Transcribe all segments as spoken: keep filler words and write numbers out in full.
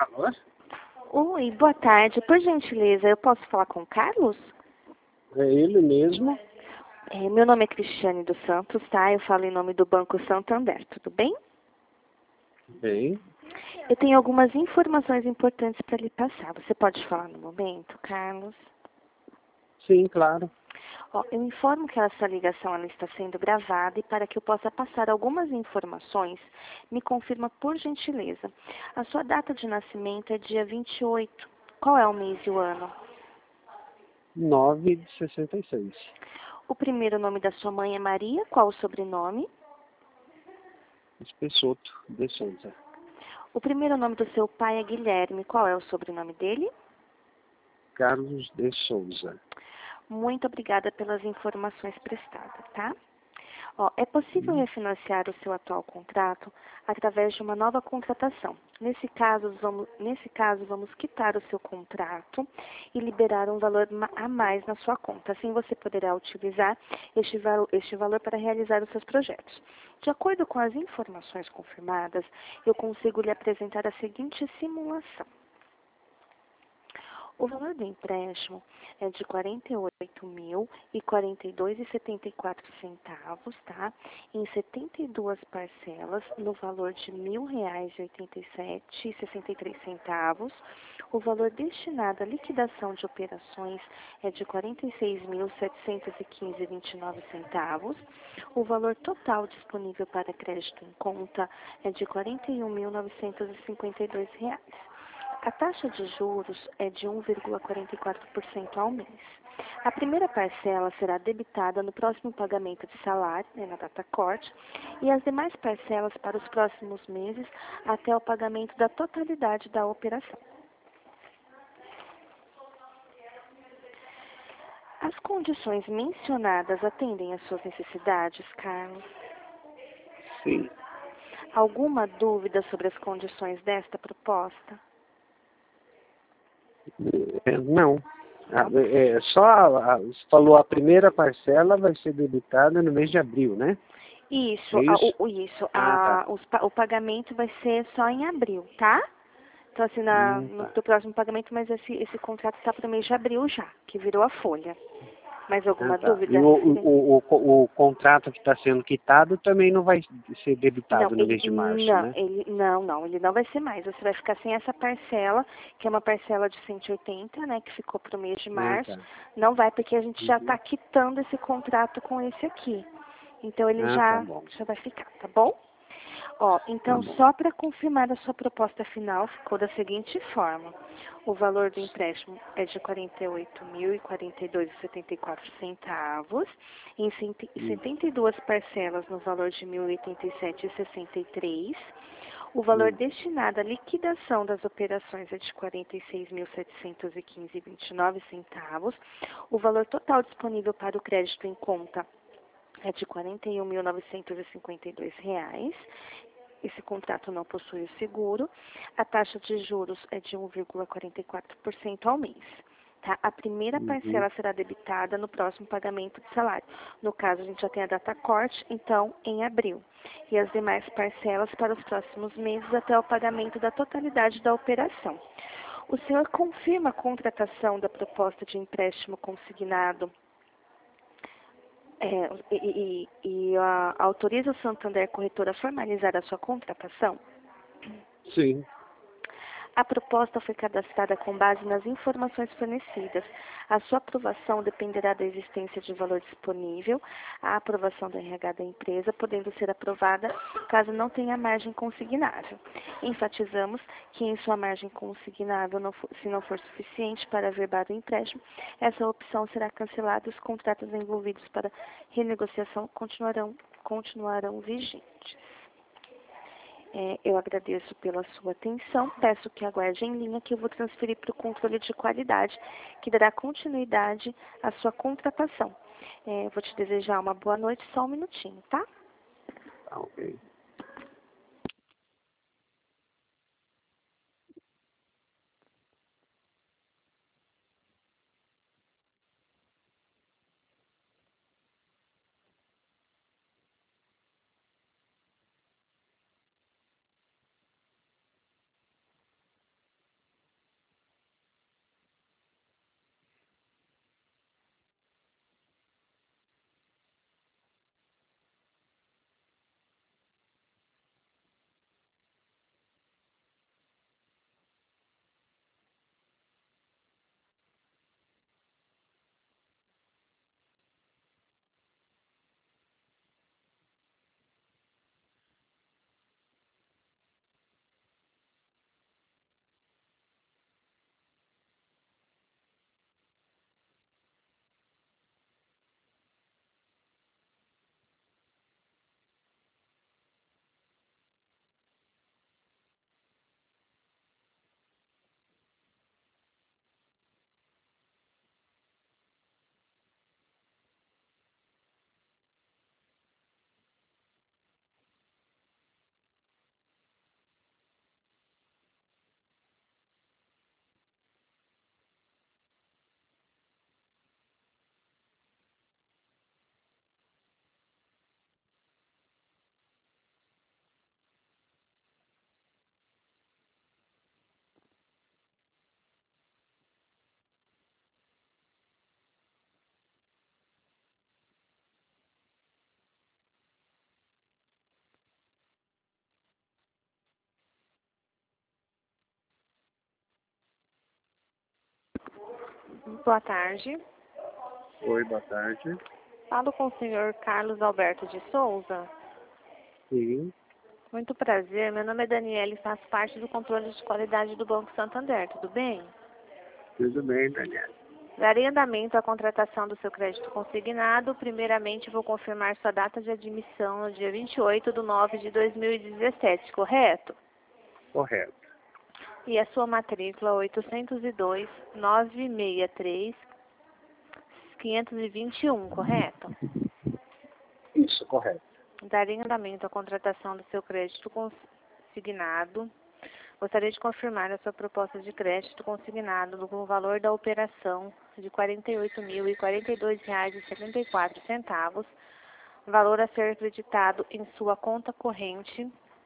Alô? Oi, boa tarde. Por gentileza, eu posso falar com o Carlos? É ele mesmo? É, meu nome é Cristiane dos Santos, tá? Eu falo em nome do Banco Santander, tudo bem? Bem, Eu tenho algumas informações importantes para lhe passar. Você pode falar no momento, Carlos? sim, claro. Ó, eu informo que essa ligação ela está sendo gravada e para que eu possa passar algumas informações, me confirma por gentileza. A sua data de nascimento é dia vinte e oito. Qual é o mês e o ano? nove de sessenta e seis. O primeiro nome da sua mãe é Maria. Qual o sobrenome? Espessoto de Souza. O primeiro nome do seu pai é Guilherme. Qual é o sobrenome dele? Carlos de Souza. Muito obrigada pelas informações prestadas, tá? Ó, é possível Hum, refinanciar o seu atual contrato através de uma nova contratação. Nesse caso, vamos, nesse caso, vamos quitar o seu contrato e liberar um valor ma- a mais na sua conta. Assim, você poderá utilizar este, val- este valor para realizar os seus projetos. De acordo com as informações confirmadas, eu consigo lhe apresentar a seguinte simulação. O valor do empréstimo é de quarenta e oito mil e quarenta e dois e setenta e quatro centavos, tá? Em setenta e duas parcelas, no valor de mil reais e oitenta e sete e sessenta e três centavos. O valor destinado à liquidação de operações é de quarenta e seis mil setecentos e quinze e vinte e nove centavos. O valor total disponível para crédito em conta é de quarenta e um mil novecentos e cinquenta e dois reais. A taxa de juros é de um vírgula quarenta e quatro por cento ao mês. A primeira parcela será debitada no próximo pagamento de salário, né, na data corte, e as demais parcelas para os próximos meses até o pagamento da totalidade da operação. As condições mencionadas atendem às suas necessidades, Carlos? sim. Alguma dúvida sobre as condições desta proposta? É, não. Ah, Não? é, só, a, a- você falou a primeira parcela vai ser debitada no mês de abril, né? Isso, É a- isso? o, o- isso, Ah, tá. a, os pa- o pagamento vai ser só em abril, tá? Então, assim, na, Hum, no tá. do próximo pagamento, mas esse, esse contrato está para o mês de abril já, que virou a folha. Mais Ah, alguma tá. E dúvida? o, o, o, o, o contrato que está sendo quitado também não vai ser Não, debitado no ele mês de março, não, né? ele não, não, ele não vai ser mais. Você vai ficar sem essa parcela, que é uma parcela de cento e oitenta, né, que ficou para o mês de Ah, março. tá. Não vai, porque a gente já Uhum. está quitando esse contrato com esse aqui. Então ele Ah, tá já, bom. já vai ficar, tá bom? Ó, Tá então, bom. só para confirmar a sua proposta final, ficou da seguinte forma. O valor do empréstimo é de quarenta e oito mil e quarenta e dois e setenta e quatro centavos, em cento e Isso. setenta e duas parcelas no valor de mil e oitenta e sete e sessenta e três. O valor Isso. destinado à liquidação das operações é de quarenta e seis mil setecentos e quinze e vinte e nove centavos. O valor total disponível para o crédito em conta é de quarenta e um mil novecentos e cinquenta e dois reais. Esse contrato não possui o seguro. A taxa de juros é de um vírgula quarenta e quatro por cento ao mês. Tá? A primeira Uhum. parcela será debitada no próximo pagamento de salário. No caso, a gente já tem a data corte, então, em abril. E as demais parcelas para os próximos meses até o pagamento da totalidade da operação. O senhor confirma a contratação da proposta de empréstimo consignado é, e, e, e a, autoriza o Santander Corretora a formalizar a sua contratação? Sim. A proposta foi cadastrada com base nas informações fornecidas. A sua aprovação dependerá da existência de valor disponível, a aprovação do R H da empresa, podendo ser aprovada caso não tenha margem consignável. Enfatizamos que em sua margem consignável, não for, se não for suficiente para averbar o empréstimo, essa opção será cancelada e os contratos envolvidos para renegociação continuarão, continuarão vigentes. É, eu agradeço pela sua atenção. Peço que aguarde em linha que eu vou transferir para o controle de qualidade, que dará continuidade à sua contratação. É, vou te desejar uma boa noite, só um minutinho, tá? Tá ok. Boa tarde. Oi, boa tarde. Falo com o senhor Carlos Alberto de Souza. Sim, Muito prazer, meu nome é Daniela e faço parte do controle de qualidade do Banco Santander, tudo bem? tudo bem, Daniela. Darei andamento à contratação do seu crédito consignado. Primeiramente, vou confirmar sua data de admissão no dia vinte e oito de nove de dois mil e dezessete, correto? Correto. E a sua matrícula oitocentos e dois, novecentos e sessenta e três, quinhentos e vinte e um, correto? Isso, correto. Darei andamento à contratação do seu crédito consignado. Gostaria de confirmar a sua proposta de crédito consignado com o valor da operação de quarenta e oito mil e quarenta e dois reais e setenta e quatro centavos, valor a ser acreditado em sua conta corrente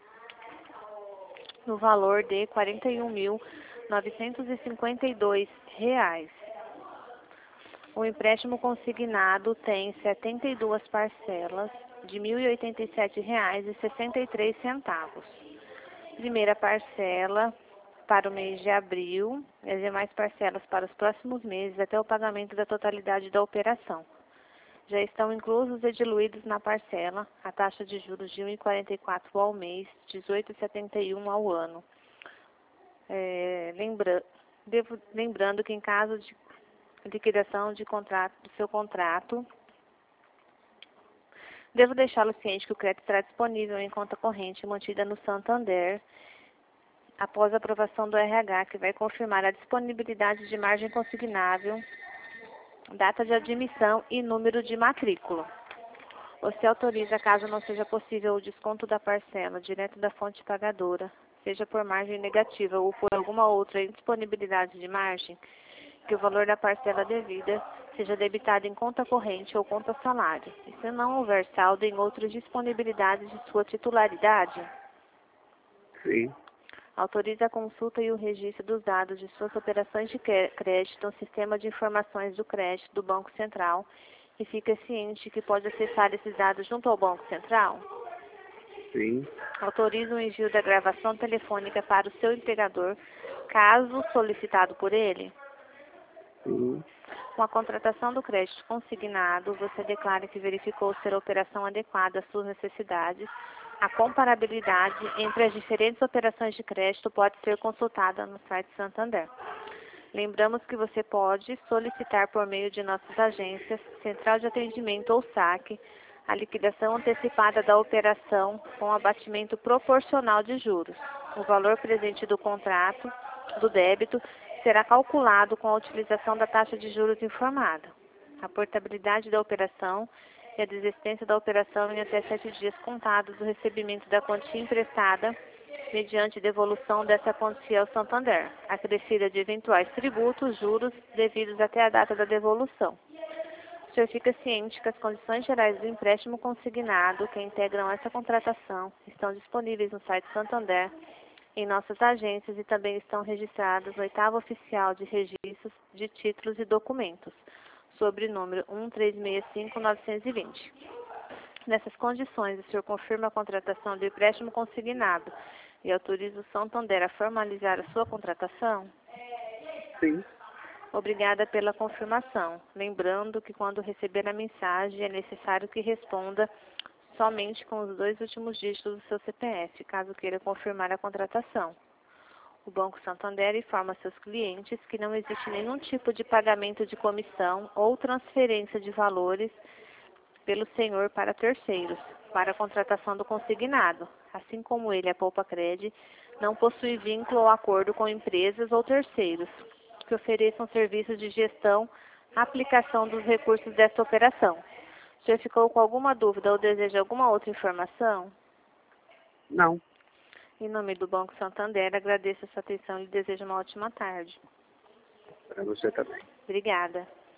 no valor de quarenta e um mil novecentos e cinquenta e dois reais. O empréstimo consignado tem setenta e duas parcelas de mil e oitenta e sete reais e sessenta e três centavos. Primeira parcela para o mês de abril e as demais parcelas para os próximos meses até o pagamento da totalidade da operação. Já estão inclusos e diluídos na parcela a taxa de juros de um vírgula quarenta e quatro ao mês, dezoito vírgula setenta e um ao ano. É, lembra, devo, lembrando que em caso de liquidação de contrato, do seu contrato, devo deixá-lo ciente que o crédito estará disponível em conta corrente mantida no Santander após a aprovação do R H, que vai confirmar a disponibilidade de margem consignável, data de admissão e número de matrícula. Você autoriza, caso não seja possível o desconto da parcela direto da fonte pagadora, seja por margem negativa ou por alguma outra indisponibilidade de margem, que o valor da parcela devida seja debitado em conta corrente ou conta salário, e se não houver saldo em outras disponibilidades de sua titularidade, Sim, autoriza a consulta e o registro dos dados de suas operações de crédito no Sistema de Informações do Crédito do Banco Central e fica ciente que pode acessar esses dados junto ao Banco Central. sim, Autoriza o envio da gravação telefônica para o seu empregador, caso solicitado por ele. sim, Com a contratação do crédito consignado, você declara que verificou ser a operação adequada às suas necessidades. A comparabilidade entre as diferentes operações de crédito pode ser consultada no site Santander. Lembramos que você pode solicitar por meio de nossas agências, Central de Atendimento ou saque, a liquidação antecipada da operação com abatimento proporcional de juros. O valor presente do contrato, do débito, será calculado com a utilização da taxa de juros informada. A portabilidade da operação e a desistência da operação em até sete dias contados do recebimento da quantia emprestada, mediante devolução dessa quantia ao Santander, acrescida de eventuais tributos, juros, devidos até a data da devolução. O senhor fica ciente que as condições gerais do empréstimo consignado que integram essa contratação estão disponíveis no site Santander, em nossas agências e também estão registradas no oitavo oficial de registros de títulos e documentos, sobre o número um três seis cinco nove dois zero. Nessas condições, o senhor confirma a contratação do empréstimo consignado e autoriza o Santander a formalizar a sua contratação? sim. Obrigada pela confirmação. Lembrando que quando receber a mensagem é necessário que responda somente com os dois últimos dígitos do seu C P F, caso queira confirmar a contratação. O Banco Santander informa seus clientes que não existe nenhum tipo de pagamento de comissão ou transferência de valores pelo senhor para terceiros, para a contratação do consignado, assim como ele, a Poupa Cred, não possui vínculo ou acordo com empresas ou terceiros que ofereçam serviços de gestão, aplicação dos recursos desta operação. O senhor ficou com alguma dúvida ou deseja alguma outra informação? Não, Em nome do Banco Santander, agradeço a sua atenção e lhe desejo uma ótima tarde. para você também. Obrigada.